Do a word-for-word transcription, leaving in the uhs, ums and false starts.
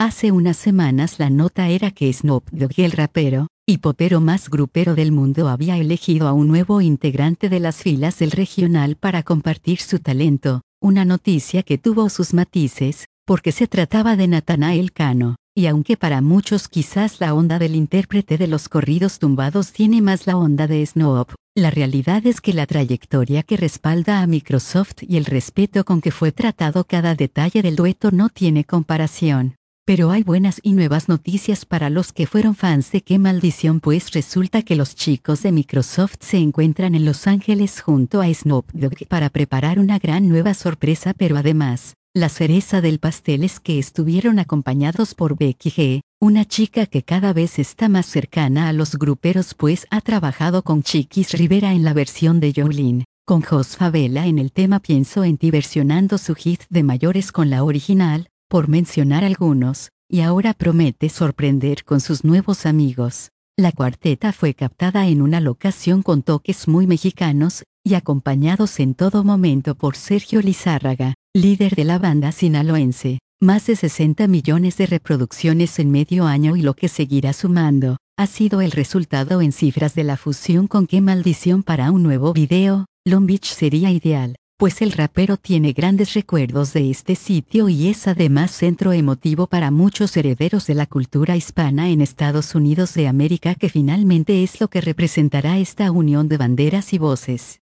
Hace unas semanas la nota era que Snoop Dogg, el rapero y popero más grupero del mundo, había elegido a un nuevo integrante de las filas del regional para compartir su talento, una noticia que tuvo sus matices, porque se trataba de Natanael Cano, y aunque para muchos quizás la onda del intérprete de los corridos tumbados tiene más la onda de Snoop, la realidad es que la trayectoria que respalda a Microsoft y el respeto con que fue tratado cada detalle del dueto no tiene comparación. Pero hay buenas y nuevas noticias para los que fueron fans de Qué Maldición, pues resulta que los chicos de Microsoft se encuentran en Los Ángeles junto a Snoop Dogg para preparar una gran nueva sorpresa, pero además, la cereza del pastel es que estuvieron acompañados por Becky G, una chica que cada vez está más cercana a los gruperos, pues ha trabajado con Chiquis Rivera en la versión de Jolene, con Jos Favela en el tema Pienso en ti versionando su hit de Mayores con la original, por mencionar algunos, y ahora promete sorprender con sus nuevos amigos. La cuarteta fue captada en una locación con toques muy mexicanos, y acompañados en todo momento por Sergio Lizárraga, líder de la banda sinaloense. Más de sesenta millones de reproducciones en medio año, y lo que seguirá sumando, ha sido el resultado en cifras de la fusión con Qué Maldición para un nuevo video. Long Beach sería ideal, pues el rapero tiene grandes recuerdos de este sitio y es además centro emotivo para muchos herederos de la cultura hispana en Estados Unidos de América, que finalmente es lo que representará esta unión de banderas y voces.